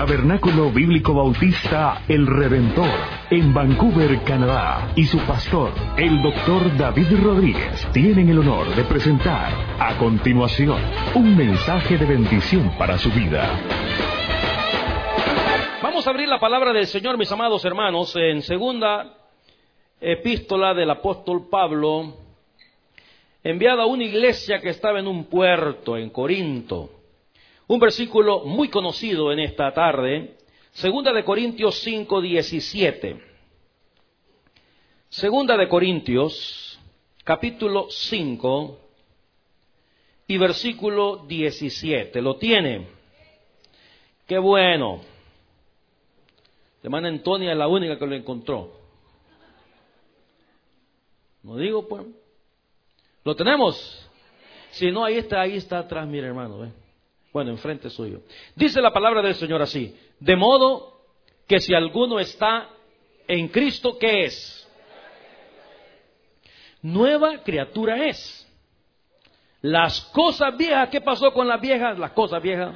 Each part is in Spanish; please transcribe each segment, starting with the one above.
Tabernáculo Bíblico Bautista El Redentor, en Vancouver, Canadá, y su pastor, el Dr. David Rodríguez, tienen el honor de presentar a continuación un mensaje de bendición para su vida. Vamos a abrir la palabra del Señor, mis amados hermanos, en segunda epístola del apóstol Pablo, enviada a una iglesia que estaba en un puerto, en Corinto. Un versículo muy conocido en esta tarde, segunda de Corintios 5:17. Segunda de Corintios, capítulo 5 y versículo 17. ¿Lo tiene? ¡Qué bueno! La hermana Antonia es la única que lo encontró. ¿No digo, pues? ¿Lo tenemos? Si no, ahí está atrás, mire, hermano, ¿ve? Bueno, enfrente suyo. Dice la palabra del Señor así: de modo que si alguno está en Cristo, ¿qué es? Nueva criatura es. Las cosas viejas, ¿qué pasó con las viejas? Las cosas viejas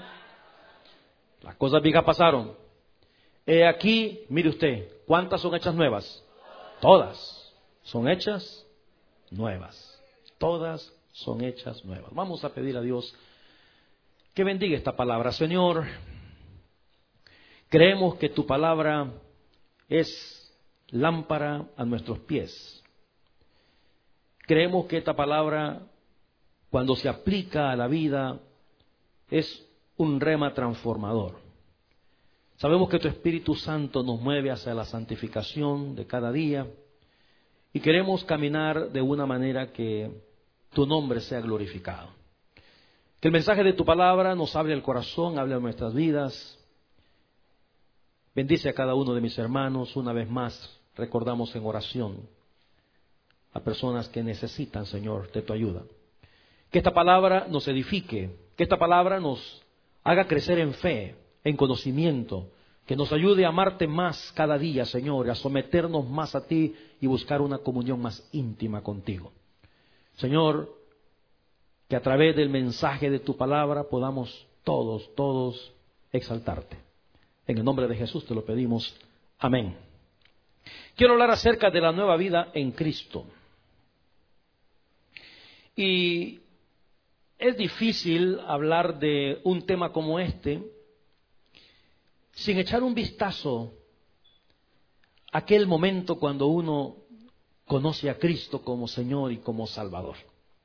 pasaron. Aquí, mire usted, ¿cuántas son hechas nuevas? Todas son hechas nuevas. Todas son hechas nuevas. Vamos a pedir a Dios que bendiga esta palabra. Señor, creemos que tu palabra es lámpara a nuestros pies. Creemos que esta palabra, cuando se aplica a la vida, es un rema transformador. Sabemos que tu Espíritu Santo nos mueve hacia la santificación de cada día y queremos caminar de una manera que tu nombre sea glorificado. Que el mensaje de tu palabra nos hable el corazón, hable a nuestras vidas. Bendice a cada uno de mis hermanos. Una vez más, recordamos en oración a personas que necesitan, Señor, de tu ayuda. Que esta palabra nos edifique, que esta palabra nos haga crecer en fe, en conocimiento, que nos ayude a amarte más cada día, Señor, a someternos más a ti y buscar una comunión más íntima contigo. Señor, que a través del mensaje de tu palabra podamos todos exaltarte. En el nombre de Jesús te lo pedimos. Amén. Quiero hablar acerca de la nueva vida en Cristo. Y es difícil hablar de un tema como este sin echar un vistazo a aquel momento cuando uno conoce a Cristo como Señor y como Salvador.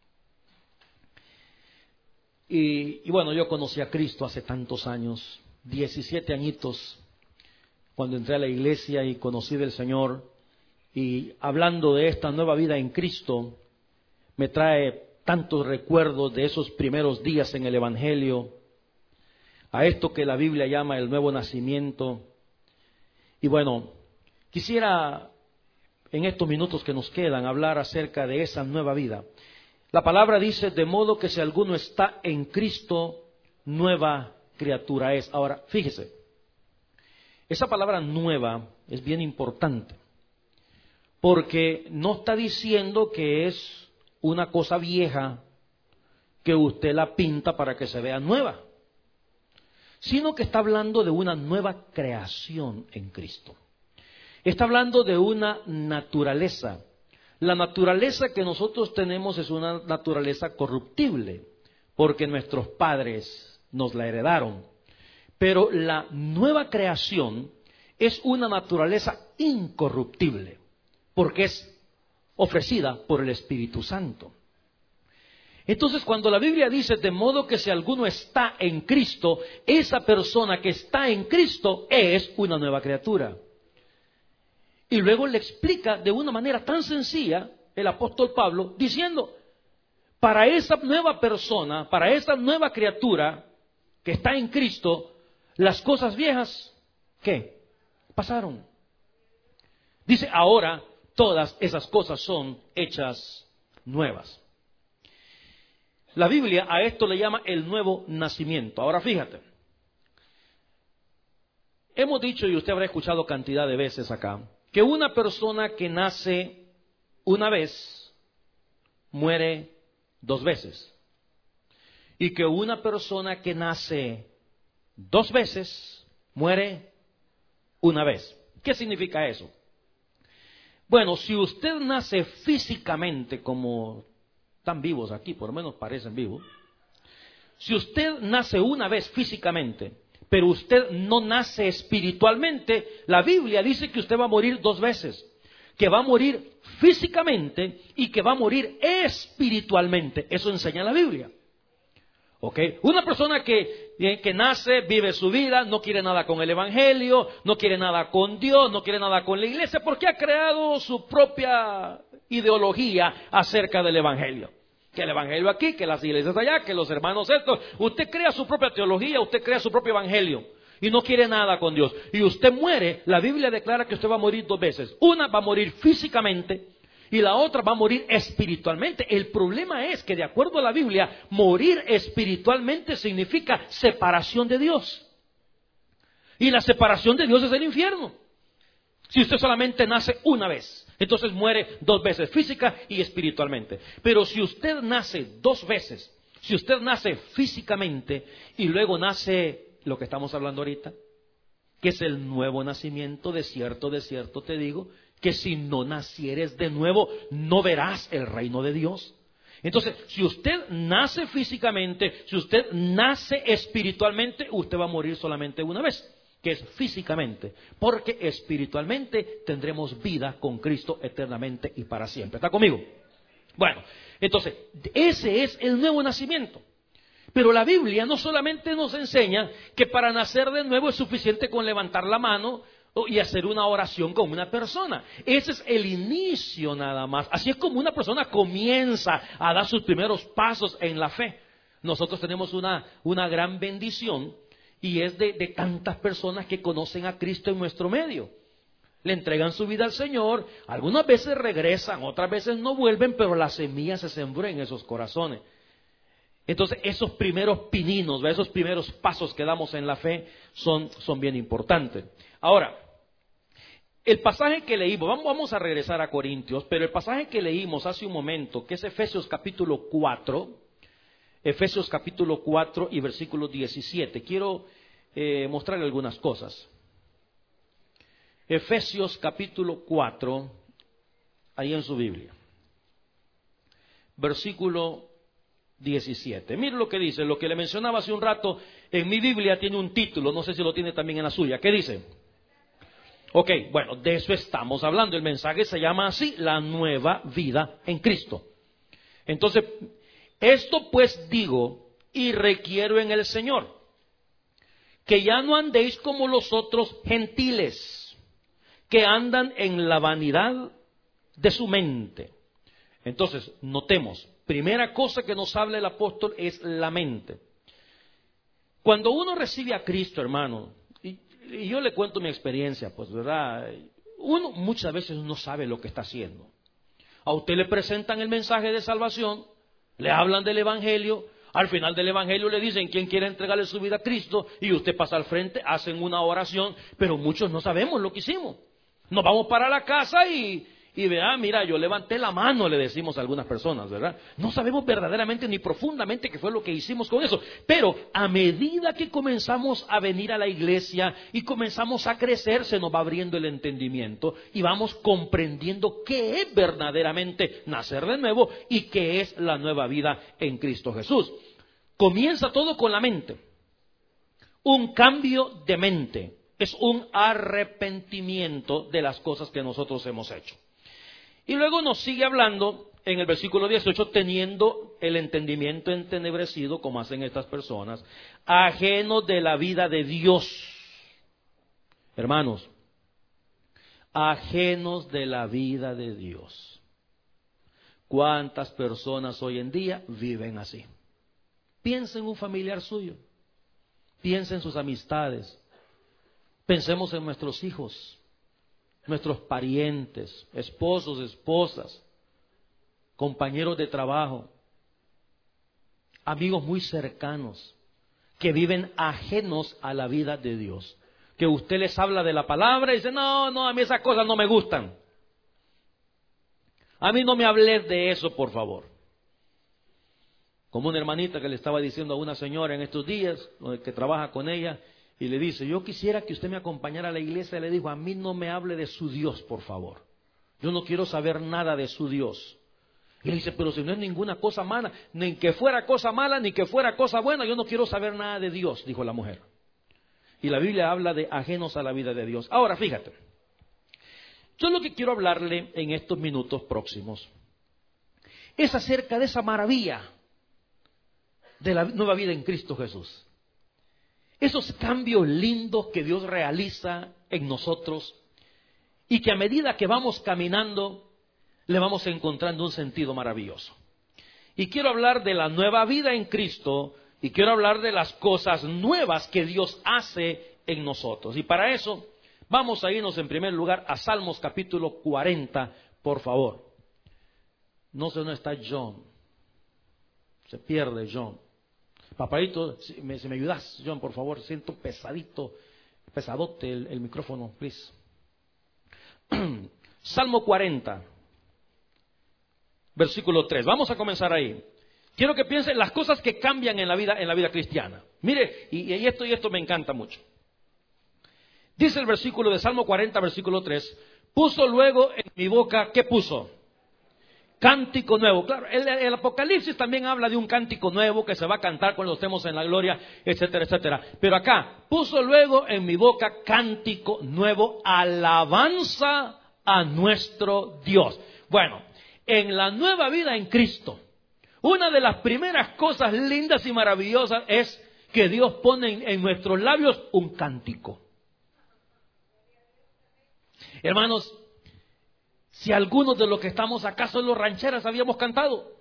Y bueno, yo conocí a Cristo hace tantos años, 17 añitos, cuando entré a la iglesia y conocí del Señor. Y hablando de esta nueva vida en Cristo, me trae tantos recuerdos de esos primeros días en el Evangelio, a esto que la Biblia llama el nuevo nacimiento. Y bueno, quisiera en estos minutos que nos quedan hablar acerca de esa nueva vida. La palabra dice, de modo que si alguno está en Cristo, nueva criatura es. Ahora, fíjese, esa palabra nueva es bien importante, porque no está diciendo que es una cosa vieja que usted la pinta para que se vea nueva, sino que está hablando de una nueva creación en Cristo. Está hablando de una naturaleza. La naturaleza que nosotros tenemos es una naturaleza corruptible, porque nuestros padres nos la heredaron. Pero la nueva creación es una naturaleza incorruptible, porque es ofrecida por el Espíritu Santo. Entonces, cuando la Biblia dice, de modo que si alguno está en Cristo, esa persona que está en Cristo es una nueva criatura. Y luego le explica de una manera tan sencilla el apóstol Pablo, diciendo, para esa nueva persona, para esa nueva criatura que está en Cristo, las cosas viejas, ¿qué? Pasaron. Dice, ahora todas esas cosas son hechas nuevas. La Biblia a esto le llama el nuevo nacimiento. Ahora fíjate, hemos dicho, y usted habrá escuchado cantidad de veces acá, que una persona que nace una vez, muere 2 veces. Y que una persona que nace 2 veces, Muere una vez. ¿Qué significa eso? Bueno, si usted nace físicamente, como están vivos aquí, por lo menos parecen vivos. Si usted nace una vez físicamente, pero usted no nace espiritualmente, la Biblia dice que usted va a morir 2 veces. Que va a morir físicamente y que va a morir espiritualmente. Eso enseña la Biblia. ¿Ok? Una persona que nace, vive su vida, no quiere nada con el Evangelio, no quiere nada con Dios, no quiere nada con la iglesia, porque ha creado su propia ideología acerca del Evangelio. Que el Evangelio aquí, que las iglesias allá, que los hermanos estos. Usted crea su propia teología, usted crea su propio Evangelio y no quiere nada con Dios. Y usted muere, la Biblia declara que usted va a morir 2 veces. Una va a morir físicamente y la otra va a morir espiritualmente. El problema es que, de acuerdo a la Biblia, morir espiritualmente significa separación de Dios. Y la separación de Dios es el infierno. Si usted solamente nace una vez, entonces muere 2 veces, física y espiritualmente. Pero si usted nace 2 veces, si usted nace físicamente y luego nace lo que estamos hablando ahorita, que es el nuevo nacimiento, de cierto te digo, que si no nacieres de nuevo, no verás el reino de Dios. Entonces, si usted nace físicamente, si usted nace espiritualmente, usted va a morir solamente una vez, que es físicamente, porque espiritualmente tendremos vida con Cristo eternamente y para siempre. ¿Está conmigo? Bueno, entonces, ese es el nuevo nacimiento. Pero la Biblia no solamente nos enseña que para nacer de nuevo es suficiente con levantar la mano y hacer una oración con una persona. Ese es el inicio nada más. Así es como una persona comienza a dar sus primeros pasos en la fe. Nosotros tenemos una gran bendición y es de tantas personas que conocen a Cristo en nuestro medio. Le entregan su vida al Señor, algunas veces regresan, otras veces no vuelven, pero la semilla se sembró en esos corazones. Entonces, esos primeros pininos, esos primeros pasos que damos en la fe son bien importantes. Ahora, el pasaje que leímos, vamos a regresar a Corintios, pero el pasaje que leímos hace un momento, que es Efesios capítulo 4 y versículo 17, quiero mostrarle algunas cosas. Efesios capítulo 4, ahí en su Biblia, versículo 17. Mire lo que dice, lo que le mencionaba hace un rato, en mi Biblia tiene un título, no sé si lo tiene también en la suya. ¿Qué dice? Ok, bueno, de eso estamos hablando. El mensaje se llama así, la nueva vida en Cristo. Entonces, esto pues digo y requiero en el Señor, que ya no andéis como los otros gentiles, que andan en la vanidad de su mente. Entonces, notemos, primera cosa que nos habla el apóstol es la mente. Cuando uno recibe a Cristo, hermano, y yo le cuento mi experiencia, pues, ¿verdad? Uno muchas veces no sabe lo que está haciendo. A usted le presentan el mensaje de salvación, le hablan del Evangelio, al final del Evangelio le dicen quién quiere entregarle su vida a Cristo, y usted pasa al frente, hacen una oración, pero muchos no sabemos lo que hicimos. Nos vamos para la casa y vea, mira, yo levanté la mano, le decimos a algunas personas, ¿verdad? No sabemos verdaderamente ni profundamente qué fue lo que hicimos con eso. Pero a medida que comenzamos a venir a la iglesia y comenzamos a crecer, se nos va abriendo el entendimiento y vamos comprendiendo qué es verdaderamente nacer de nuevo y qué es la nueva vida en Cristo Jesús. Comienza todo con la mente. Un cambio de mente. Es un arrepentimiento de las cosas que nosotros hemos hecho. Y luego nos sigue hablando en el versículo 18, teniendo el entendimiento entenebrecido, como hacen estas personas, ajenos de la vida de Dios. Hermanos, ajenos de la vida de Dios. ¿Cuántas personas hoy en día viven así? Piensa en un familiar suyo, piensa en sus amistades, pensemos en nuestros hijos, nuestros parientes, esposos, esposas, compañeros de trabajo, amigos muy cercanos, que viven ajenos a la vida de Dios. Que usted les habla de la palabra y dice, no, a mí esas cosas no me gustan. A mí no me hables de eso, por favor. Como una hermanita que le estaba diciendo a una señora en estos días, que trabaja con ella, y le dice, yo quisiera que usted me acompañara a la iglesia. Le dijo, a mí no me hable de su Dios, por favor. Yo no quiero saber nada de su Dios. Y le dice, pero si no es ninguna cosa mala, ni que fuera cosa mala, ni que fuera cosa buena, yo no quiero saber nada de Dios, dijo la mujer. Y la Biblia habla de ajenos a la vida de Dios. Ahora, fíjate, yo lo que quiero hablarle en estos minutos próximos es acerca de esa maravilla de la nueva vida en Cristo Jesús. Esos cambios lindos que Dios realiza en nosotros y que a medida que vamos caminando le vamos encontrando un sentido maravilloso. Y quiero hablar de la nueva vida en Cristo y quiero hablar de las cosas nuevas que Dios hace en nosotros. Y para eso vamos a irnos en primer lugar a Salmos capítulo 40, por favor. No sé dónde está John. Se pierde John. Papadito, si me ayudas, John, por favor. Siento pesadote el micrófono, please. Salmo 40, versículo 3. Vamos a comenzar ahí. Quiero que piensen las cosas que cambian en la vida cristiana. Mire, y esto me encanta mucho. Dice el versículo de Salmo 40, versículo 3. Puso luego en mi boca, ¿qué puso? Cántico nuevo. Claro, el Apocalipsis también habla de un cántico nuevo que se va a cantar cuando estemos en la gloria, etcétera, etcétera. Pero acá, puso luego en mi boca cántico nuevo, alabanza a nuestro Dios. Bueno, en la nueva vida en Cristo, una de las primeras cosas lindas y maravillosas es que Dios pone en nuestros labios un cántico. Hermanos, si algunos de los que estamos acá son los rancheras habíamos cantado.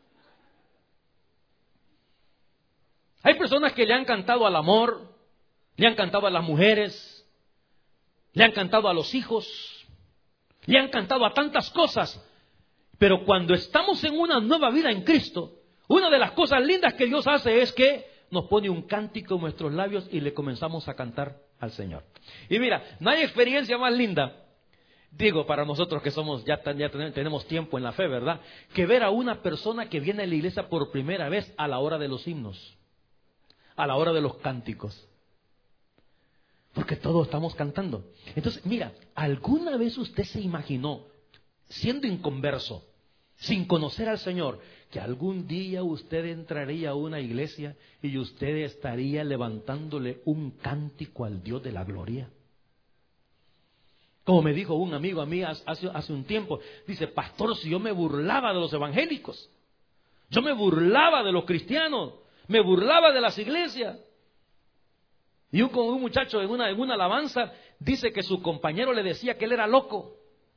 Hay personas que le han cantado al amor, le han cantado a las mujeres, le han cantado a los hijos, le han cantado a tantas cosas. Pero cuando estamos en una nueva vida en Cristo, una de las cosas lindas que Dios hace es que nos pone un cántico en nuestros labios y le comenzamos a cantar al Señor. Y mira, no hay experiencia más linda, digo, para nosotros que somos ya tenemos tiempo en la fe, ¿verdad?, que ver a una persona que viene a la iglesia por primera vez a la hora de los himnos, a la hora de los cánticos. Porque todos estamos cantando. Entonces, mira, ¿alguna vez usted se imaginó, siendo inconverso, sin conocer al Señor, que algún día usted entraría a una iglesia y usted estaría levantándole un cántico al Dios de la gloria? Como me dijo un amigo a mí hace un tiempo, dice, pastor, si yo me burlaba de los evangélicos, yo me burlaba de los cristianos, me burlaba de las iglesias. Y un muchacho en una alabanza dice que su compañero le decía que él era loco.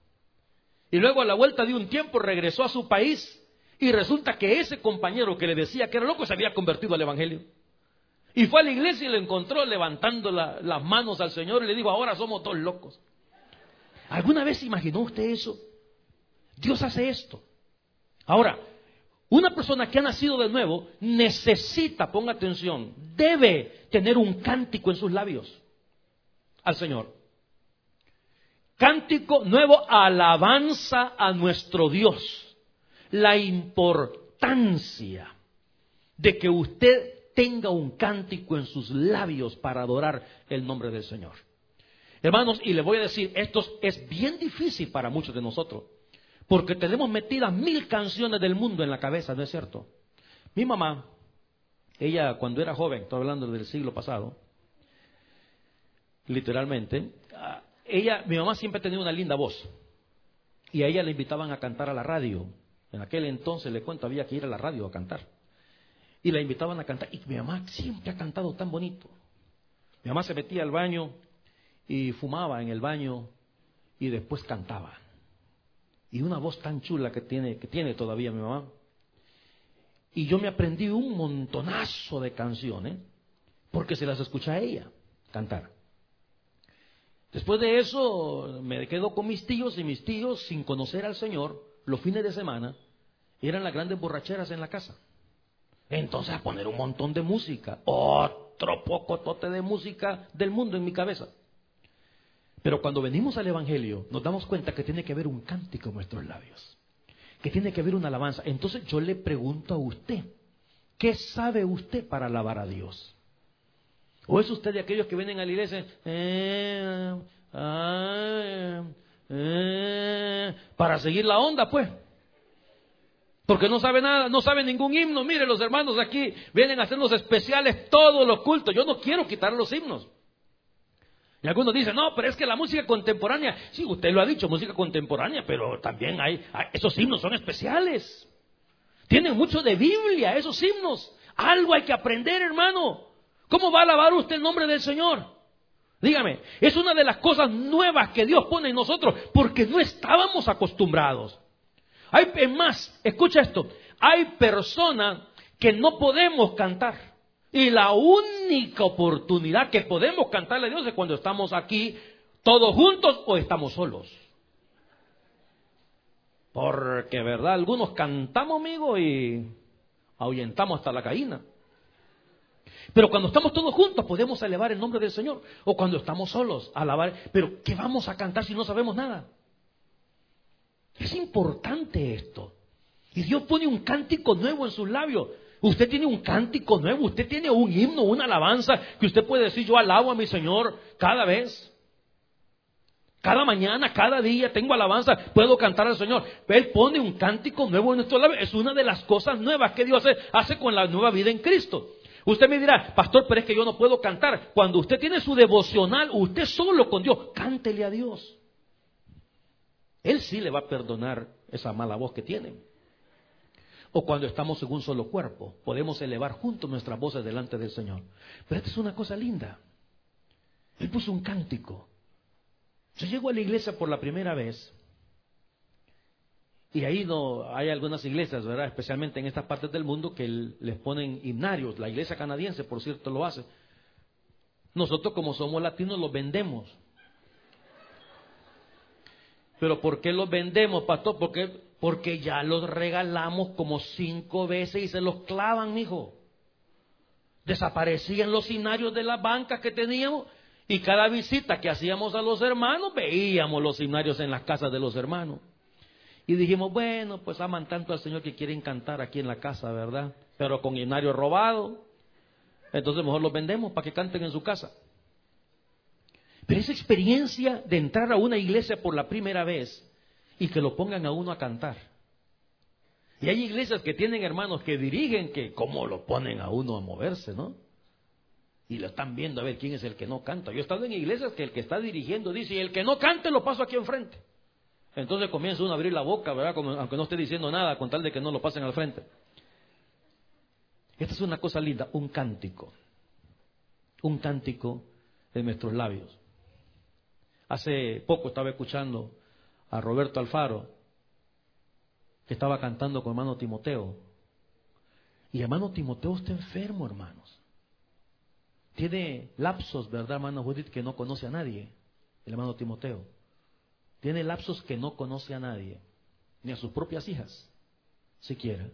Y luego a la vuelta de un tiempo regresó a su país y resulta que ese compañero que le decía que era loco se había convertido al evangelio. Y fue a la iglesia y lo encontró levantando las manos al Señor y le dijo, ahora somos todos locos. ¿Alguna vez imaginó usted eso? Dios hace esto. Ahora, una persona que ha nacido de nuevo necesita, ponga atención, debe tener un cántico en sus labios al Señor. Cántico nuevo, alabanza a nuestro Dios. La importancia de que usted tenga un cántico en sus labios para adorar el nombre del Señor. Hermanos, y le voy a decir, esto es bien difícil para muchos de nosotros, porque tenemos metidas 1000 canciones del mundo en la cabeza, ¿no es cierto? Mi mamá, ella cuando era joven, estoy hablando del siglo pasado, literalmente, mi mamá siempre tenía una linda voz, y a ella le invitaban a cantar a la radio. En aquel entonces, le cuento, había que ir a la radio a cantar, y la invitaban a cantar, y mi mamá siempre ha cantado tan bonito. Mi mamá se metía al baño, y fumaba en el baño y después cantaba. Y una voz tan chula que tiene todavía mi mamá. Y yo me aprendí un montonazo de canciones porque se las escuché a ella cantar. Después de eso me quedo con mis tíos, y mis tíos, sin conocer al Señor, los fines de semana eran las grandes borracheras en la casa. Entonces a poner un montón de música, otro pocotote de música del mundo en mi cabeza. Pero cuando venimos al Evangelio, nos damos cuenta que tiene que haber un cántico en nuestros labios, que tiene que haber una alabanza. Entonces yo le pregunto a usted, ¿qué sabe usted para alabar a Dios? ¿O es usted de aquellos que vienen a la iglesia para seguir la onda, pues? Porque no sabe nada, no sabe ningún himno. Mire, los hermanos aquí vienen a hacer los especiales todos los cultos. Yo no quiero quitar los himnos. Y algunos dicen, no, pero es que la música contemporánea, sí, usted lo ha dicho, música contemporánea, pero también esos himnos son especiales. Tienen mucho de Biblia esos himnos. Algo hay que aprender, hermano. ¿Cómo va a alabar usted el nombre del Señor? Dígame, es una de las cosas nuevas que Dios pone en nosotros, porque no estábamos acostumbrados. Es más, escucha esto, hay personas que no podemos cantar. Y la única oportunidad que podemos cantarle a Dios es cuando estamos aquí todos juntos o estamos solos. Porque, ¿verdad? Algunos cantamos, amigo, y ahuyentamos hasta la gallina. Pero cuando estamos todos juntos podemos elevar el nombre del Señor. O cuando estamos solos, alabar. Pero ¿qué vamos a cantar si no sabemos nada? Es importante esto. Y Dios pone un cántico nuevo en sus labios. Usted tiene un cántico nuevo, usted tiene un himno, una alabanza que usted puede decir, yo alabo a mi Señor cada vez. Cada mañana, cada día tengo alabanza, puedo cantar al Señor. Él pone un cántico nuevo en nuestros labios. Es una de las cosas nuevas que Dios hace con la nueva vida en Cristo. Usted me dirá, pastor, pero es que yo no puedo cantar. Cuando usted tiene su devocional, usted solo con Dios, cántele a Dios. Él sí le va a perdonar esa mala voz que tiene. O cuando estamos en un solo cuerpo, podemos elevar juntos nuestras voces delante del Señor. Pero esta es una cosa linda. Él puso un cántico. Yo llego a la iglesia por la primera vez. Y ahí no hay algunas iglesias, ¿verdad? Especialmente en estas partes del mundo que les ponen himnarios. La iglesia canadiense, por cierto, lo hace. Nosotros, como somos latinos, los vendemos. ¿Pero por qué los vendemos, pastor? Porque ya los regalamos como 5 veces y se los clavan, mijo. Desaparecían los himnarios de las bancas que teníamos y cada visita que hacíamos a los hermanos veíamos los himnarios en las casas de los hermanos. Y dijimos, bueno, pues aman tanto al Señor que quieren cantar aquí en la casa, ¿verdad? Pero con himnario robado. Entonces mejor los vendemos para que canten en su casa. Pero esa experiencia de entrar a una iglesia por la primera vez y que lo pongan a uno a cantar. Y hay iglesias que tienen hermanos que dirigen, que cómo lo ponen a uno a moverse, ¿no? Y lo están viendo a ver quién es el que no canta. Yo he estado en iglesias que el que está dirigiendo dice, y el que no cante lo paso aquí enfrente. Entonces comienza uno a abrir la boca, ¿verdad? Como, aunque no esté diciendo nada, con tal de que no lo pasen al frente. Esta es una cosa linda, un cántico de nuestros labios. Hace poco estaba escuchando a Roberto Alfaro, que estaba cantando con hermano Timoteo. Y hermano Timoteo está enfermo, hermanos. Tiene lapsos, ¿verdad, hermano Judith, que no conoce a nadie? El hermano Timoteo. Tiene lapsos que no conoce a nadie, ni a sus propias hijas, siquiera.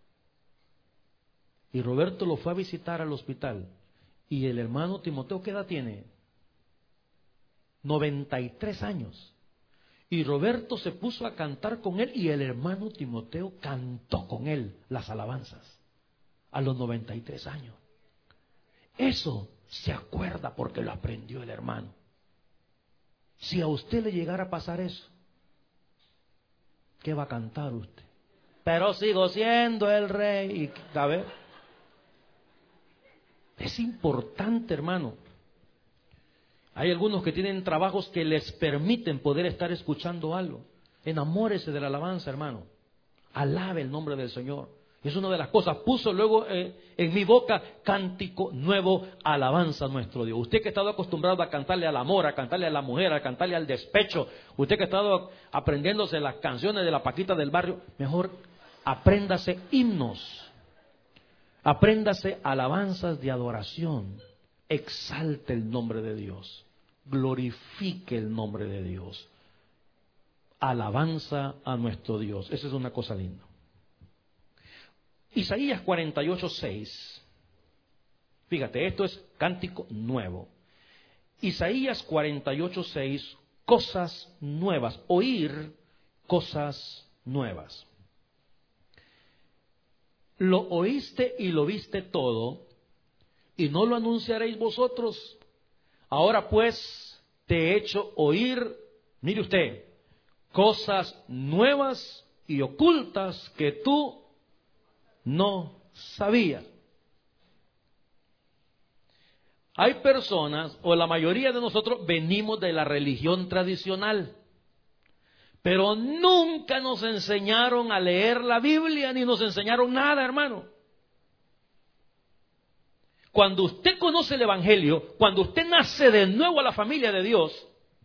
Y Roberto lo fue a visitar al hospital. Y el hermano Timoteo, ¿qué edad tiene? 93 años. Y Roberto se puso a cantar con él y el hermano Timoteo cantó con él las alabanzas a los 93 años. Eso se acuerda porque lo aprendió el hermano. Si a usted le llegara a pasar eso, ¿qué va a cantar usted? Pero sigo siendo el rey. A ver, es importante, hermano. Hay algunos que tienen trabajos que les permiten poder estar escuchando algo. Enamórese de la alabanza, hermano. Alabe el nombre del Señor. Es una de las cosas. Puso luego en mi boca cántico nuevo, alabanza a nuestro Dios. Usted que ha estado acostumbrado a cantarle al amor, a cantarle a la mujer, a cantarle al despecho. Usted que ha estado aprendiéndose las canciones de la Paquita del barrio. Mejor apréndase himnos. Apréndase alabanzas de adoración. Exalte el nombre de Dios. Glorifique el nombre de Dios. Alabanza a nuestro Dios. Esa es una cosa linda. Isaías 48:6. Fíjate, esto es cántico nuevo. Isaías 48:6, cosas nuevas, oír cosas nuevas. Lo oíste y lo viste todo, y no lo anunciaréis vosotros. Ahora pues te he hecho oír, mire usted, cosas nuevas y ocultas que tú no sabías. Hay personas, o la mayoría de nosotros, venimos de la religión tradicional, pero nunca nos enseñaron a leer la Biblia, ni nos enseñaron nada, hermano. Cuando usted conoce el Evangelio, cuando usted nace de nuevo a la familia de Dios,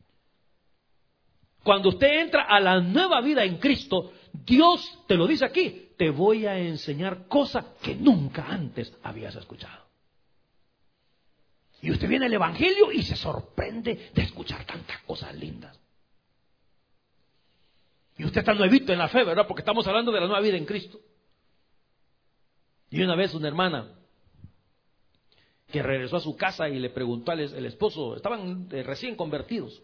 cuando usted entra a la nueva vida en Cristo, Dios te lo dice aquí, te voy a enseñar cosas que nunca antes habías escuchado. Y usted viene al Evangelio y se sorprende de escuchar tantas cosas lindas. Y usted está nuevito en la fe, ¿verdad? Porque estamos hablando de la nueva vida en Cristo. Y una vez una hermana que regresó a su casa y le preguntó al esposo, estaban recién convertidos.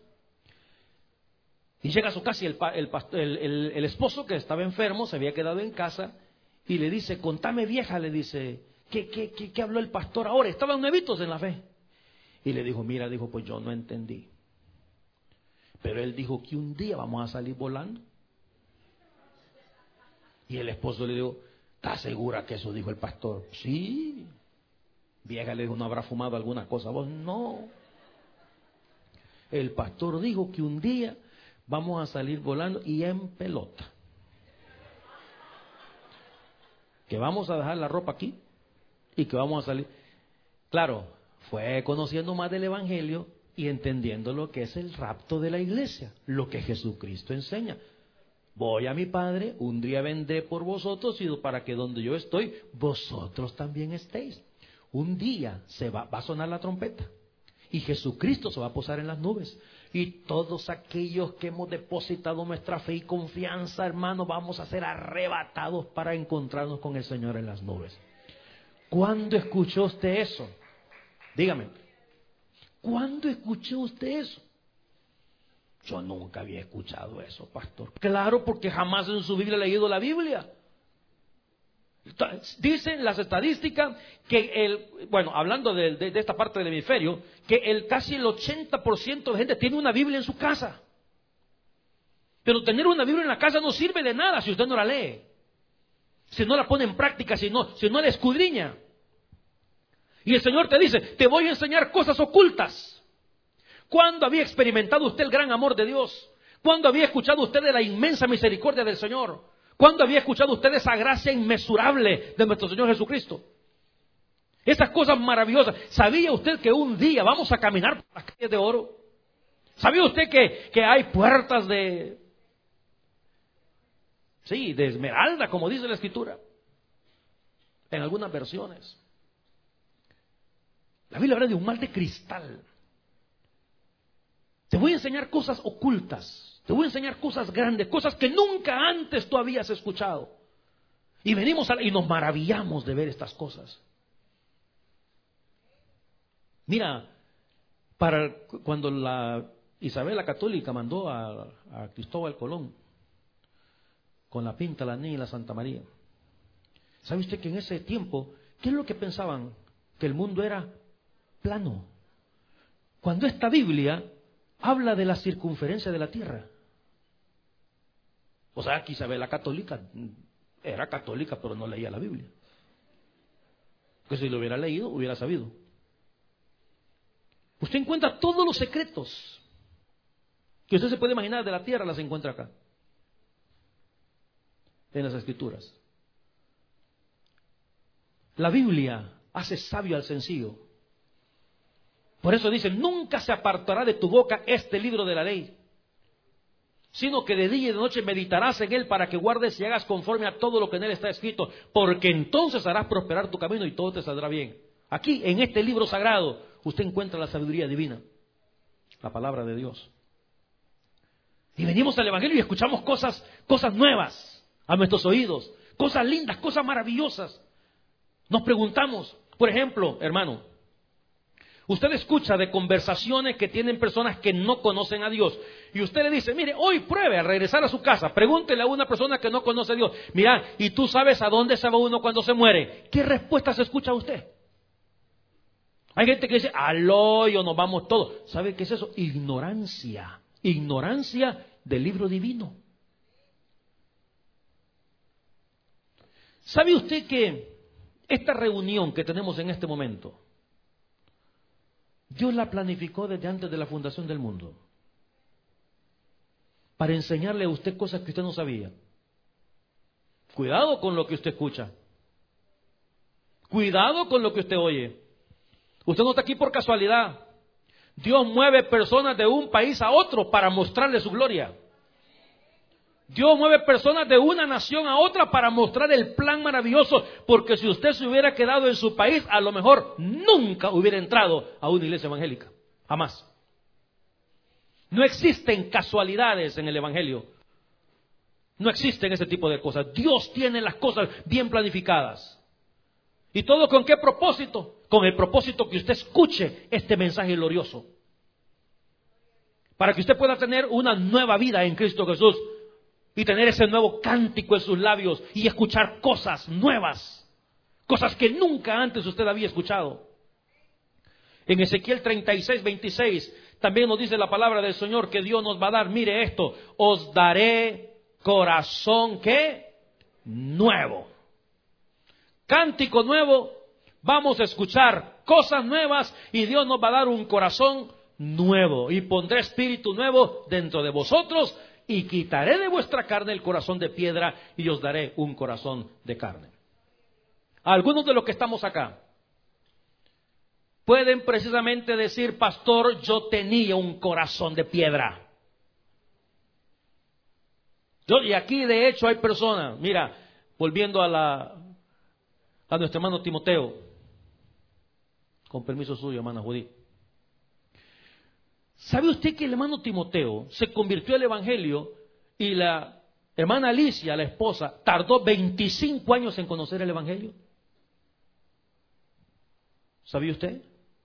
Y llega a su casa y el esposo, que estaba enfermo, se había quedado en casa, y le dice, contame vieja, le dice, ¿qué habló el pastor ahora? Estaban nuevitos en la fe. Y le dijo, mira, dijo, pues yo no entendí. Pero él dijo que un día vamos a salir volando. Y el esposo le dijo, ¿estás segura que eso dijo el pastor? Sí. Vieja le dijo, ¿no habrá fumado alguna cosa? Vos no. El pastor dijo que un día vamos a salir volando y en pelota. Que vamos a dejar la ropa aquí y que vamos a salir. Claro, fue conociendo más del Evangelio y entendiendo lo que es el rapto de la iglesia, lo que Jesucristo enseña. Voy a mi Padre, un día vendré por vosotros y para que donde yo estoy, vosotros también estéis. Un día va a sonar la trompeta y Jesucristo se va a posar en las nubes. Y todos aquellos que hemos depositado nuestra fe y confianza, hermano, vamos a ser arrebatados para encontrarnos con el Señor en las nubes. ¿Cuándo escuchó usted eso? Dígame, ¿cuándo escuchó usted eso? Yo nunca había escuchado eso, pastor. Claro, porque jamás en su Biblia ha leído la Biblia. Dicen las estadísticas que hablando de esta parte del hemisferio, que casi el 80% de gente tiene una Biblia en su casa. Pero tener una Biblia en la casa no sirve de nada si usted no la lee, si no la pone en práctica, si no la escudriña. Y el Señor te dice, te voy a enseñar cosas ocultas. ¿Cuándo había experimentado usted el gran amor de Dios? ¿Cuándo había escuchado usted de la inmensa misericordia del Señor? ¿Cuándo había escuchado usted esa gracia inmesurable de nuestro Señor Jesucristo? Esas cosas maravillosas. ¿Sabía usted que un día vamos a caminar por las calles de oro? ¿Sabía usted que hay puertas de esmeralda, como dice la Escritura? En algunas versiones. La Biblia habla de un mar de cristal. Te voy a enseñar cosas ocultas. Te voy a enseñar cosas grandes, cosas que nunca antes tú habías escuchado. Y venimos y nos maravillamos de ver estas cosas. Mira, cuando la Isabel la Católica mandó a Cristóbal Colón con la Pinta, la Niña y la Santa María, ¿sabe usted que en ese tiempo, qué es lo que pensaban? Que el mundo era plano. Cuando esta Biblia habla de la circunferencia de la tierra. O sea, que Isabel la Católica era católica, pero no leía la Biblia. Que si lo hubiera leído, hubiera sabido. Usted encuentra todos los secretos que usted se puede imaginar de la tierra, las encuentra acá, en las Escrituras. La Biblia hace sabio al sencillo. Por eso dice, nunca se apartará de tu boca este libro de la ley, sino que de día y de noche meditarás en él para que guardes y hagas conforme a todo lo que en él está escrito, porque entonces harás prosperar tu camino y todo te saldrá bien. Aquí, en este libro sagrado, usted encuentra la sabiduría divina, la palabra de Dios. Y venimos al Evangelio y escuchamos cosas nuevas a nuestros oídos, cosas lindas, cosas maravillosas. Nos preguntamos, por ejemplo, hermano, usted escucha de conversaciones que tienen personas que no conocen a Dios. Y usted le dice, mire, hoy pruebe a regresar a su casa. Pregúntele a una persona que no conoce a Dios. Mira, ¿y tú sabes a dónde se va uno cuando se muere? ¿Qué respuestas escucha usted? Hay gente que dice, al hoyo nos vamos todos. ¿Sabe qué es eso? Ignorancia. Ignorancia del libro divino. ¿Sabe usted que esta reunión que tenemos en este momento, Dios la planificó desde antes de la fundación del mundo? Para enseñarle a usted cosas que usted no sabía. Cuidado con lo que usted escucha. Cuidado con lo que usted oye. Usted no está aquí por casualidad. Dios mueve personas de un país a otro para mostrarle su gloria. Dios mueve personas de una nación a otra para mostrar el plan maravilloso. Porque si usted se hubiera quedado en su país, a lo mejor nunca hubiera entrado a una iglesia evangélica. Jamás. No existen casualidades en el Evangelio. No existen ese tipo de cosas. Dios tiene las cosas bien planificadas. ¿Y todo con qué propósito? Con el propósito que usted escuche este mensaje glorioso. Para que usted pueda tener una nueva vida en Cristo Jesús. Y tener ese nuevo cántico en sus labios. Y escuchar cosas nuevas. Cosas que nunca antes usted había escuchado. En Ezequiel 36, 26, también nos dice la palabra del Señor que Dios nos va a dar. Mire esto, os daré corazón, ¿qué? Nuevo. Cántico nuevo, vamos a escuchar cosas nuevas y Dios nos va a dar un corazón nuevo. Y pondré espíritu nuevo dentro de vosotros y quitaré de vuestra carne el corazón de piedra y os daré un corazón de carne. Algunos de los que estamos acá pueden precisamente decir, pastor, yo tenía un corazón de piedra. Y aquí de hecho hay personas, mira, volviendo a nuestro hermano Timoteo, con permiso suyo, hermana Judí. ¿Sabe usted que el hermano Timoteo se convirtió al Evangelio y la hermana Alicia, la esposa, tardó 25 años en conocer el Evangelio? ¿Sabía usted?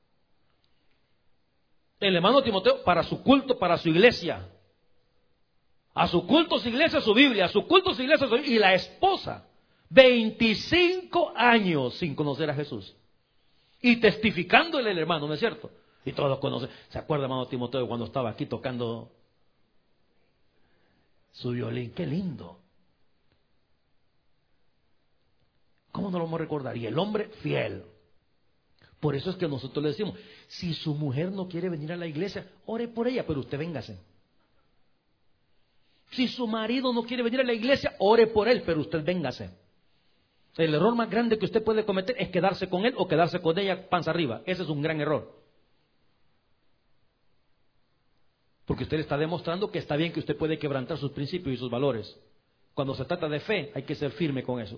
El hermano Timoteo, para su culto, para su iglesia. A su culto, su iglesia, su Biblia. A su culto, su iglesia, su Biblia. Y la esposa, 25 años sin conocer a Jesús. Y testificándole el hermano, ¿no es cierto? Y todos conocen. ¿Se acuerda, hermano Timoteo, cuando estaba aquí tocando su violín? ¡Qué lindo! ¿Cómo no lo vamos a recordar? Y el hombre fiel. Por eso es que nosotros le decimos, si su mujer no quiere venir a la iglesia, ore por ella, pero usted véngase. Si su marido no quiere venir a la iglesia, ore por él, pero usted véngase. El error más grande que usted puede cometer es quedarse con él o quedarse con ella panza arriba. Ese es un gran error. Porque usted está demostrando que está bien que usted puede quebrantar sus principios y sus valores. Cuando se trata de fe, hay que ser firme con eso.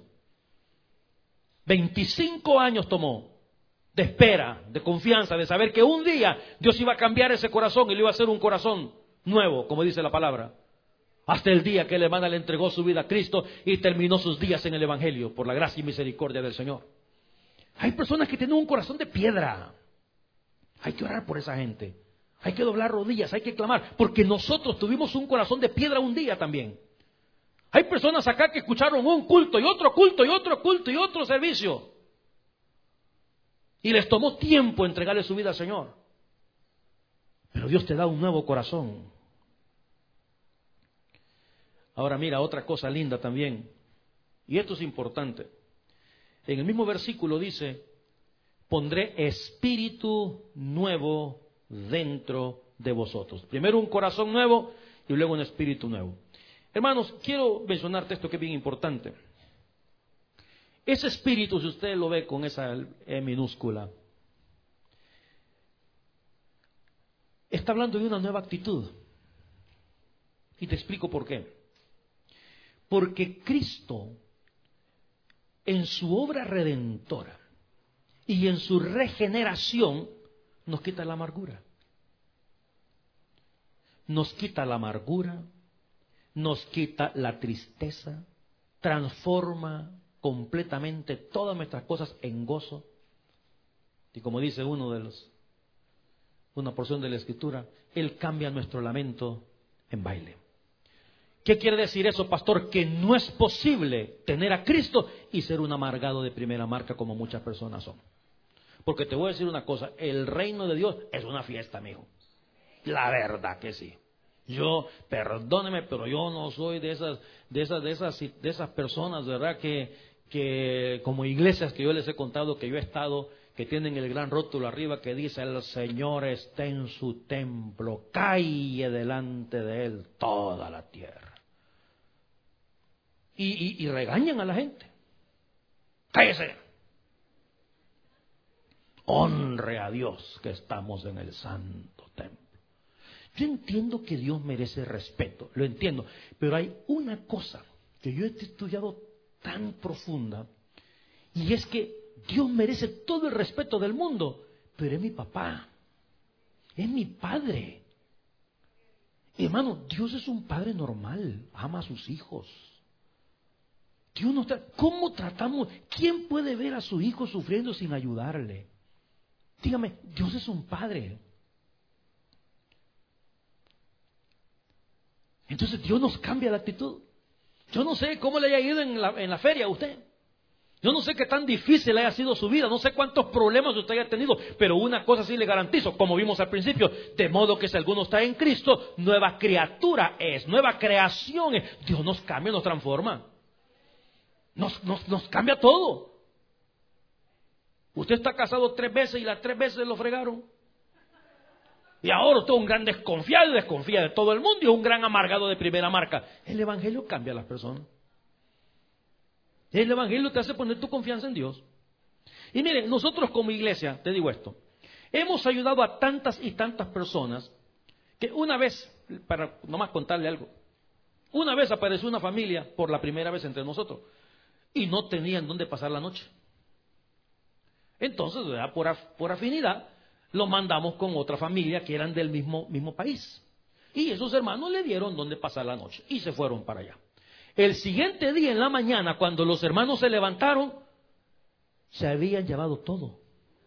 25 años tomó de espera, de confianza, de saber que un día Dios iba a cambiar ese corazón y le iba a hacer un corazón nuevo, como dice la palabra. Hasta el día que la hermana le entregó su vida a Cristo y terminó sus días en el Evangelio, por la gracia y misericordia del Señor. Hay personas que tienen un corazón de piedra. Hay que orar por esa gente. Hay que doblar rodillas, hay que clamar, porque nosotros tuvimos un corazón de piedra un día también. Hay personas acá que escucharon un culto y otro culto y otro culto y otro servicio. Y les tomó tiempo entregarle su vida al Señor. Pero Dios te da un nuevo corazón. Ahora mira, otra cosa linda también. Y esto es importante. En el mismo versículo dice, pondré espíritu nuevo dentro de vosotros. Primero un corazón nuevo y luego un espíritu nuevo. Hermanos, quiero mencionarte esto que es bien importante. Ese espíritu, si usted lo ve con esa E minúscula, está hablando de una nueva actitud. Y te explico por qué. Porque Cristo, en su obra redentora y en su regeneración, nos quita la amargura. Nos quita la amargura, nos quita la tristeza, transforma completamente todas nuestras cosas en gozo. Y como dice una porción de la Escritura, Él cambia nuestro lamento en baile. ¿Qué quiere decir eso, pastor? Que no es posible tener a Cristo y ser un amargado de primera marca como muchas personas son. Porque te voy a decir una cosa, el reino de Dios es una fiesta, amigo. La verdad que sí. Yo, perdóneme, pero yo no soy de esas personas, ¿verdad? Que como iglesias que yo les he contado que yo he estado, que tienen el gran rótulo arriba que dice: el Señor está en su templo, calle delante de él toda la tierra. Y regañan a la gente. Cállese. Honre a Dios que estamos en el santo templo. Yo entiendo que Dios merece respeto, lo entiendo, pero hay una cosa que yo he estudiado tan profunda, y es que Dios merece todo el respeto del mundo, pero es mi papá, es mi padre. Hermano, Dios es un padre normal, ama a sus hijos. Dios no está. ¿Cómo tratamos? ¿Quién puede ver a su hijo sufriendo sin ayudarle? Dígame, Dios es un padre. Entonces Dios nos cambia la actitud. Yo no sé cómo le haya ido en la feria a usted. Yo no sé qué tan difícil haya sido su vida. No sé cuántos problemas usted haya tenido. Pero una cosa sí le garantizo, como vimos al principio. De modo que si alguno está en Cristo, nueva criatura es, nueva creación es. Dios nos cambia, nos transforma. Nos cambia todo. Usted está casado 3 veces y las 3 veces lo fregaron. Y ahora usted es un gran desconfiado y desconfía de todo el mundo y es un gran amargado de primera marca. El Evangelio cambia a las personas. El Evangelio te hace poner tu confianza en Dios. Y mire, nosotros como iglesia, te digo esto, hemos ayudado a tantas y tantas personas que una vez, para nomás contarle algo, una vez apareció una familia por la primera vez entre nosotros y no tenían dónde pasar la noche. Entonces, por afinidad, los mandamos con otra familia que eran del mismo país. Y esos hermanos le dieron dónde pasar la noche y se fueron para allá. El siguiente día en la mañana, cuando los hermanos se levantaron, se habían llevado todo.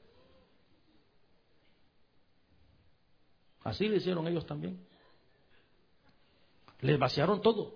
Así le hicieron ellos también. Les vaciaron todo.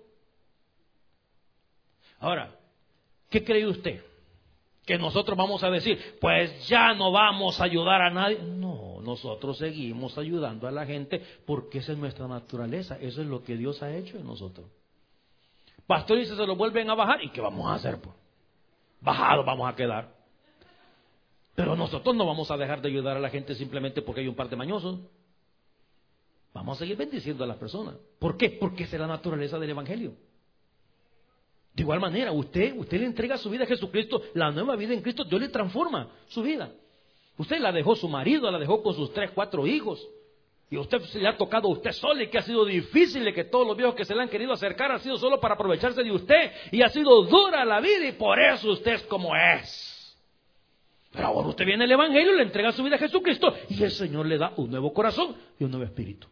Ahora, ¿qué cree usted? Que nosotros vamos a decir, pues ya no vamos a ayudar a nadie. No, nosotros seguimos ayudando a la gente porque esa es nuestra naturaleza. Eso es lo que Dios ha hecho en nosotros. Pastor, y si se lo vuelven a bajar, ¿y qué vamos a hacer? Pues? Bajados vamos a quedar. Pero nosotros no vamos a dejar de ayudar a la gente simplemente porque hay un par de mañosos. Vamos a seguir bendiciendo a las personas. ¿Por qué? Porque esa es la naturaleza del Evangelio. De igual manera, usted le entrega su vida a Jesucristo, la nueva vida en Cristo, Dios le transforma su vida. Usted la dejó su marido, la dejó con sus 3, 4 hijos. Y usted se le ha tocado a usted solo y que ha sido difícil de que todos los viejos que se le han querido acercar han sido solo para aprovecharse de usted. Y ha sido dura la vida y por eso usted es como es. Pero ahora usted viene al Evangelio, le entrega su vida a Jesucristo y el Señor le da un nuevo corazón y un nuevo espíritu.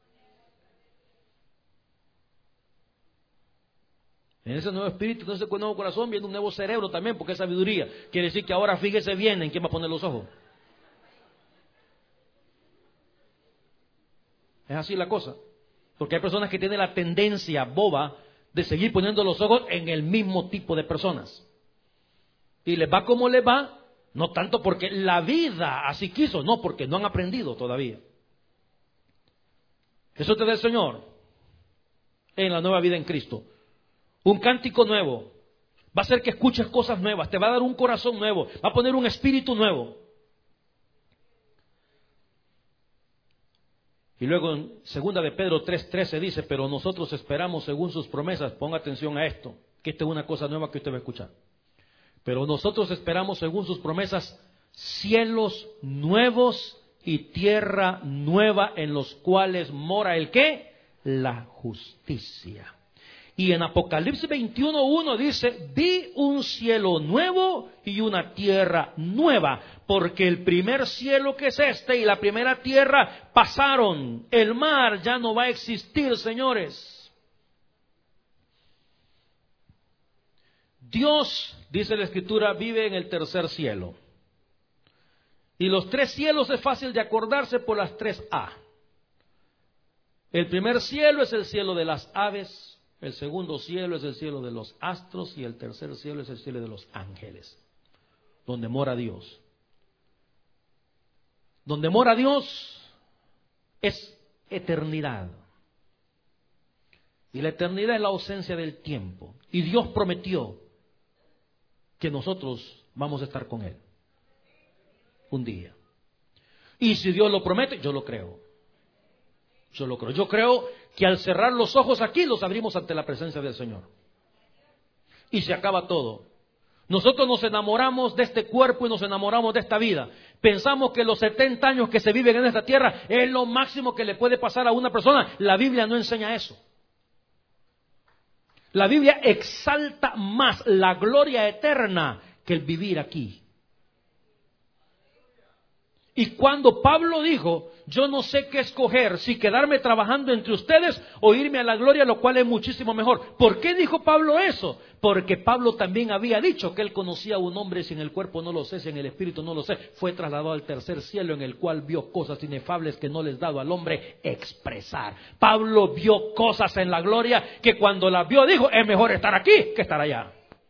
En ese nuevo espíritu, entonces con un nuevo corazón viene un nuevo cerebro también, porque es sabiduría. Quiere decir que ahora fíjese bien en quién va a poner los ojos. Es así la cosa. Porque hay personas que tienen la tendencia boba de seguir poniendo los ojos en el mismo tipo de personas. Y les va como les va, no tanto porque la vida así quiso, no, porque no han aprendido todavía. Eso te da el Señor en la nueva vida en Cristo. Un cántico nuevo, va a hacer que escuches cosas nuevas, te va a dar un corazón nuevo, va a poner un espíritu nuevo. Y luego en 2 de Pedro 3:13 dice, pero nosotros esperamos según sus promesas, ponga atención a esto, que esta es una cosa nueva que usted va a escuchar. Pero nosotros esperamos según sus promesas cielos nuevos y tierra nueva en los cuales mora ¿el qué? La justicia. Y en Apocalipsis 21:1 dice, vi un cielo nuevo y una tierra nueva, porque el primer cielo que es este y la primera tierra pasaron. El mar ya no va a existir, señores. Dios, dice la Escritura, vive en el tercer cielo. Y los 3 cielos es fácil de acordarse por las 3A. El primer cielo es el cielo de las aves. El segundo cielo es el cielo de los astros y el tercer cielo es el cielo de los ángeles, donde mora Dios. Donde mora Dios es eternidad. Y la eternidad es la ausencia del tiempo. Y Dios prometió que nosotros vamos a estar con Él un día. Y si Dios lo promete, yo lo creo. Yo lo creo. Yo creo que al cerrar los ojos aquí, los abrimos ante la presencia del Señor. Y se acaba todo. Nosotros nos enamoramos de este cuerpo y nos enamoramos de esta vida. Pensamos que los 70 años que se viven en esta tierra es lo máximo que le puede pasar a una persona. La Biblia no enseña eso. La Biblia exalta más la gloria eterna que el vivir aquí. Y cuando Pablo dijo, yo no sé qué escoger, si quedarme trabajando entre ustedes o irme a la gloria, lo cual es muchísimo mejor. ¿Por qué dijo Pablo eso? Porque Pablo también había dicho que él conocía a un hombre, si en el cuerpo no lo sé, si en el espíritu no lo sé. Fue trasladado al tercer cielo, en el cual vio cosas inefables que no les dado al hombre expresar. Pablo vio cosas en la gloria que cuando las vio dijo, es mejor estar aquí que estar allá.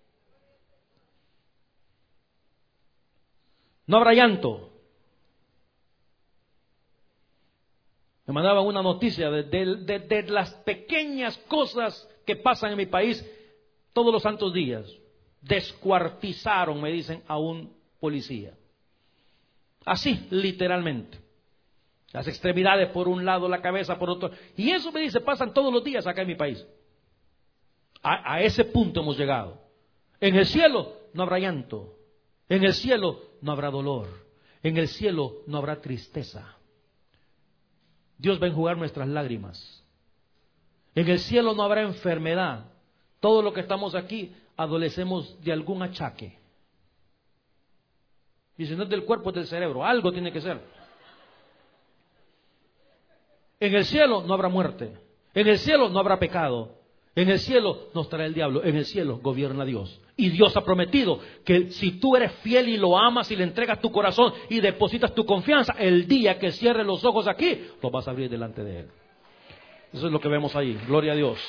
No habrá llanto. Me mandaban una noticia de las pequeñas cosas que pasan en mi país todos los santos días. Descuartizaron, me dicen, a un policía. Así, literalmente. Las extremidades por un lado, la cabeza por otro. Y eso, me dice, pasan todos los días acá en mi país. A ese punto hemos llegado. En el cielo no habrá llanto. En el cielo no habrá dolor. En el cielo no habrá tristeza. Dios va a enjugar nuestras lágrimas. En el cielo no habrá enfermedad. Todo lo que estamos aquí adolecemos de algún achaque. Y si no es del cuerpo, es del cerebro. Algo tiene que ser. En el cielo no habrá muerte. En el cielo no habrá pecado. En el cielo no estará el diablo. En el cielo gobierna Dios. Y Dios ha prometido que si tú eres fiel y lo amas y le entregas tu corazón y depositas tu confianza, el día que cierres los ojos aquí, los vas a abrir delante de Él. Eso es lo que vemos ahí. Gloria a Dios.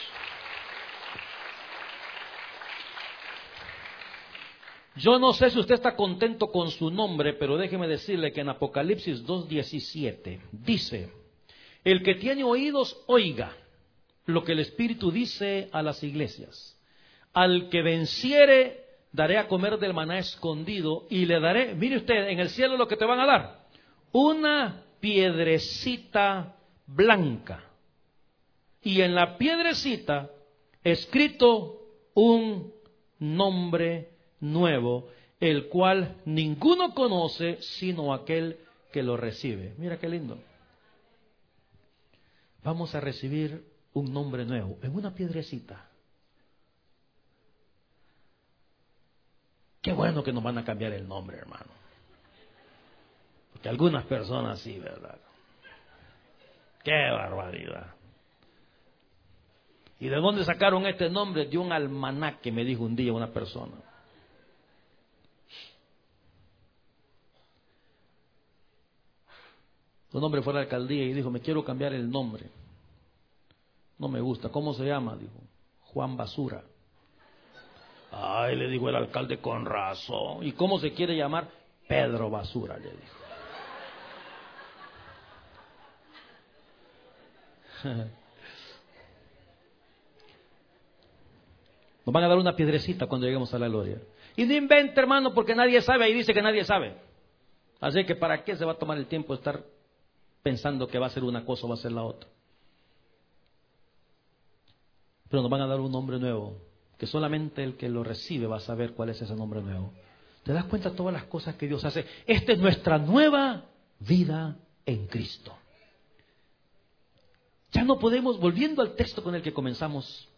Yo no sé si usted está contento con su nombre, pero déjeme decirle que en Apocalipsis 2:17 dice, el que tiene oídos, oiga lo que el Espíritu dice a las iglesias. Al que venciere, daré a comer del maná escondido y le daré, mire usted, en el cielo lo que te van a dar, una piedrecita blanca. Y en la piedrecita, escrito un nombre nuevo, el cual ninguno conoce sino aquel que lo recibe. Mira qué lindo. Vamos a recibir un nombre nuevo en una piedrecita. Qué bueno que nos van a cambiar el nombre, hermano. Porque algunas personas sí, ¿verdad? ¡Qué barbaridad! ¿Y de dónde sacaron este nombre? De un almanaque, me dijo un día una persona. Un hombre fue a la alcaldía y dijo, me quiero cambiar el nombre. No me gusta. ¿Cómo se llama? Dijo, Juan Basura. Ay, le dijo el alcalde, con razón. ¿Y cómo se quiere llamar? Pedro Basura, le dijo. Nos van a dar una piedrecita cuando lleguemos a la gloria. Y no invente, hermano, porque nadie sabe. Ahí dice que nadie sabe. Así que ¿para qué se va a tomar el tiempo de estar pensando que va a ser una cosa o va a ser la otra? Pero nos van a dar un nombre nuevo, que solamente el que lo recibe va a saber cuál es ese nombre nuevo. ¿Te das cuenta de todas las cosas que Dios hace? Esta es nuestra nueva vida en Cristo. Ya no podemos, volviendo al texto con el que comenzamos,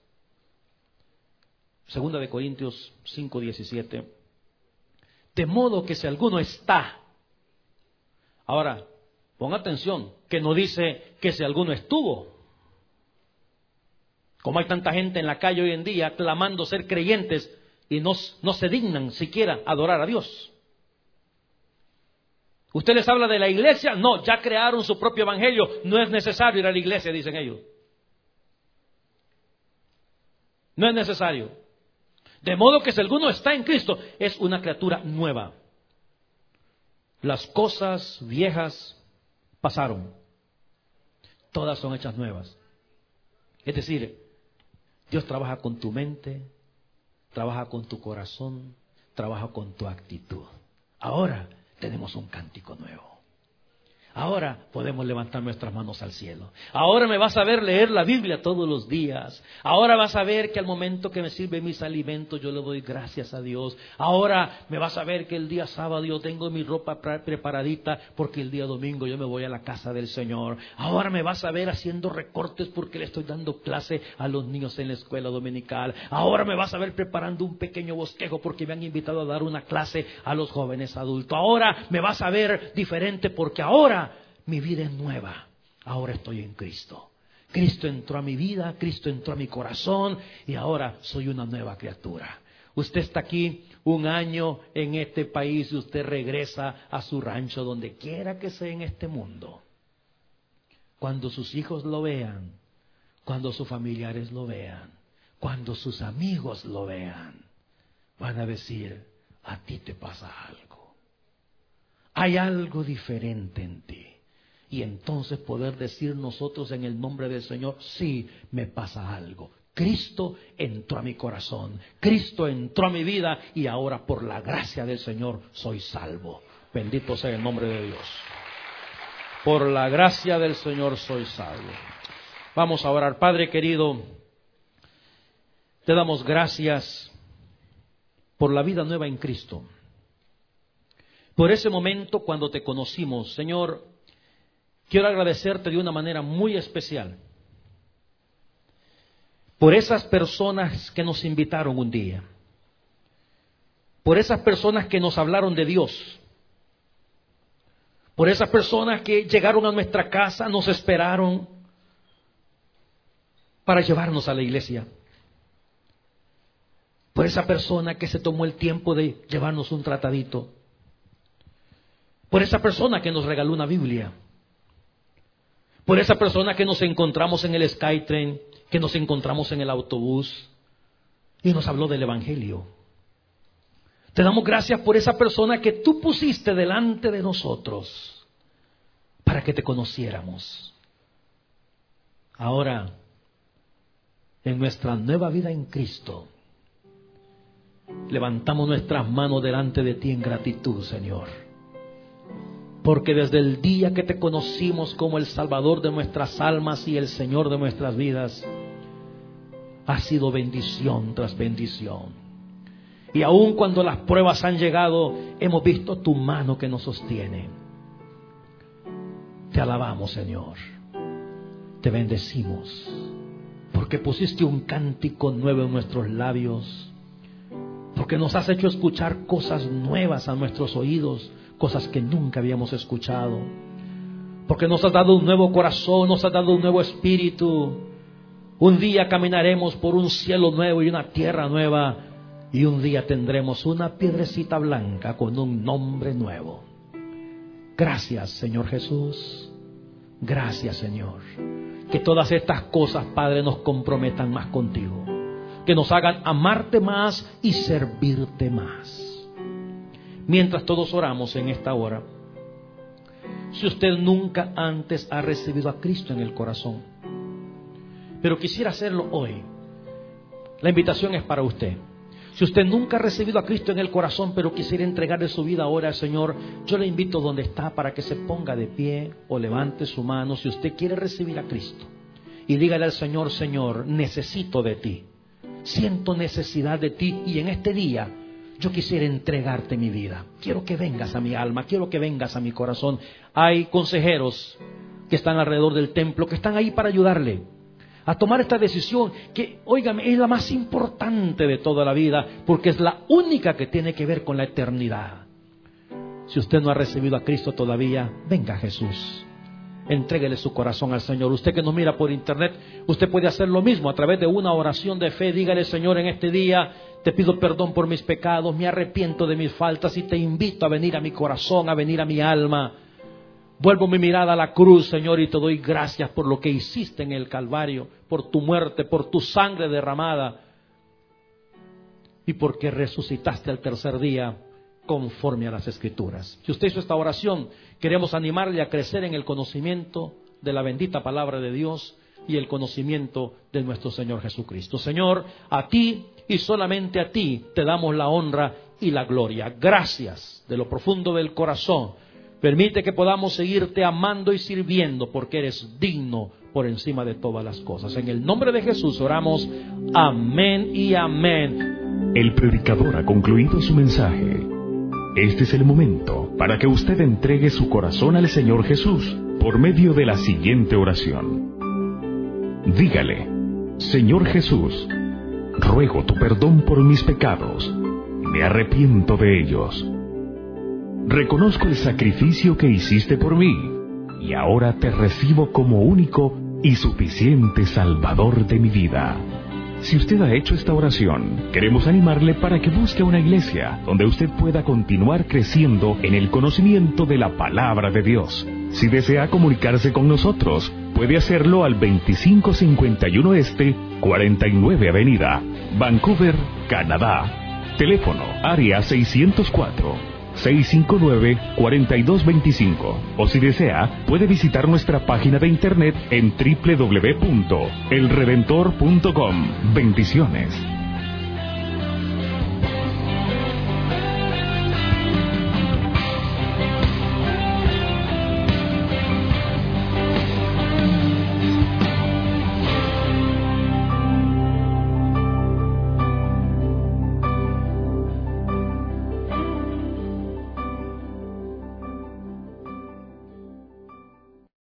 2 de Corintios 5:17, de modo que si alguno está, ahora, pon atención, que no dice que si alguno estuvo. Como hay tanta gente en la calle hoy en día clamando ser creyentes y no se dignan siquiera adorar a Dios. ¿Usted les habla de la iglesia? No, ya crearon su propio evangelio. No es necesario ir a la iglesia, dicen ellos. No es necesario. De modo que si alguno está en Cristo, es una criatura nueva. Las cosas viejas pasaron. Todas son hechas nuevas. Es decir, Dios trabaja con tu mente, trabaja con tu corazón, trabaja con tu actitud. Ahora tenemos un cántico nuevo. Ahora podemos levantar nuestras manos al cielo. Ahora me vas a ver leer la Biblia todos los días. Ahora vas a ver que al momento que me sirven mis alimentos yo le doy gracias a Dios. Ahora me vas a ver que el día sábado yo tengo mi ropa preparadita porque el día domingo yo me voy a la casa del Señor. Ahora me vas a ver haciendo recortes porque le estoy dando clase a los niños en la escuela dominical. Ahora me vas a ver preparando un pequeño bosquejo porque me han invitado a dar una clase a los jóvenes adultos. Ahora me vas a ver diferente porque ahora mi vida es nueva. Ahora estoy en Cristo. Cristo entró a mi vida, Cristo entró a mi corazón y ahora soy una nueva criatura. Usted está aquí un año en este país y usted regresa a su rancho donde quiera que sea en este mundo. Cuando sus hijos lo vean, cuando sus familiares lo vean, cuando sus amigos lo vean, van a decir, a ti te pasa algo. Hay algo diferente en ti. Y entonces poder decir nosotros en el nombre del Señor, sí, me pasa algo. Cristo entró a mi corazón, Cristo entró a mi vida y ahora por la gracia del Señor soy salvo. Bendito sea el nombre de Dios. Por la gracia del Señor soy salvo. Vamos a orar. Padre querido, te damos gracias por la vida nueva en Cristo. Por ese momento cuando te conocimos, Señor, quiero agradecerte de una manera muy especial por esas personas que nos invitaron un día, por esas personas que nos hablaron de Dios, por esas personas que llegaron a nuestra casa, nos esperaron para llevarnos a la iglesia, por esa persona que se tomó el tiempo de llevarnos un tratadito, por esa persona que nos regaló una Biblia, por esa persona que nos encontramos en el Skytrain, que nos encontramos en el autobús y nos habló del Evangelio. Te damos gracias por esa persona que tú pusiste delante de nosotros para que te conociéramos. Ahora, en nuestra nueva vida en Cristo, levantamos nuestras manos delante de ti en gratitud, Señor. Porque desde el día que te conocimos como el Salvador de nuestras almas y el Señor de nuestras vidas, ha sido bendición tras bendición. Y aun cuando las pruebas han llegado, hemos visto tu mano que nos sostiene. Te alabamos, Señor. Te bendecimos. Porque pusiste un cántico nuevo en nuestros labios. Porque nos has hecho escuchar cosas nuevas a nuestros oídos. Cosas que nunca habíamos escuchado. Porque nos has dado un nuevo corazón, nos has dado un nuevo espíritu. Un día caminaremos por un cielo nuevo y una tierra nueva. Y un día tendremos una piedrecita blanca con un nombre nuevo. Gracias, Señor Jesús. Gracias, Señor. Que todas estas cosas, Padre, nos comprometan más contigo. Que nos hagan amarte más y servirte más. Mientras todos oramos en esta hora, si usted nunca antes ha recibido a Cristo en el corazón, pero quisiera hacerlo hoy, la invitación es para usted. Si usted nunca ha recibido a Cristo en el corazón, pero quisiera entregarle su vida ahora al Señor, yo le invito donde está para que se ponga de pie o levante su mano si usted quiere recibir a Cristo. Y dígale al Señor, Señor, necesito de ti. Siento necesidad de ti y en este día yo quisiera entregarte mi vida. Quiero que vengas a mi alma, quiero que vengas a mi corazón. Hay consejeros que están alrededor del templo, que están ahí para ayudarle a tomar esta decisión que, óigame, es la más importante de toda la vida, porque es la única que tiene que ver con la eternidad. Si usted no ha recibido a Cristo todavía, venga a Jesús. Entréguele su corazón al Señor. Usted que nos mira por internet, usted puede hacer lo mismo a través de una oración de fe. Dígale, Señor, en este día te pido perdón por mis pecados, me arrepiento de mis faltas y te invito a venir a mi corazón, a venir a mi alma. Vuelvo mi mirada a la cruz, Señor, y te doy gracias por lo que hiciste en el Calvario, por tu muerte, por tu sangre derramada y porque resucitaste al tercer día conforme a las Escrituras. Si usted hizo esta oración, queremos animarle a crecer en el conocimiento de la bendita palabra de Dios y el conocimiento de nuestro Señor Jesucristo. Señor, a ti y solamente a ti te damos la honra y la gloria. Gracias de lo profundo del corazón. Permite que podamos seguirte amando y sirviendo, porque eres digno por encima de todas las cosas. En el nombre de Jesús oramos. Amén y amén. El predicador ha concluido su mensaje. Este es el momento para que usted entregue su corazón al Señor Jesús por medio de la siguiente oración. Dígale: Señor Jesús, ruego tu perdón por mis pecados. Me arrepiento de ellos. Reconozco el sacrificio que hiciste por mí y ahora te recibo como único y suficiente Salvador de mi vida. Si usted ha hecho esta oración, queremos animarle para que busque una iglesia donde usted pueda continuar creciendo en el conocimiento de la palabra de Dios. Si desea comunicarse con nosotros, puede hacerlo al 2551 Este, 49 Avenida, Vancouver, Canadá. Teléfono área 604-659-4225. O si desea, puede visitar nuestra página de internet en www.elredentor.com. Bendiciones.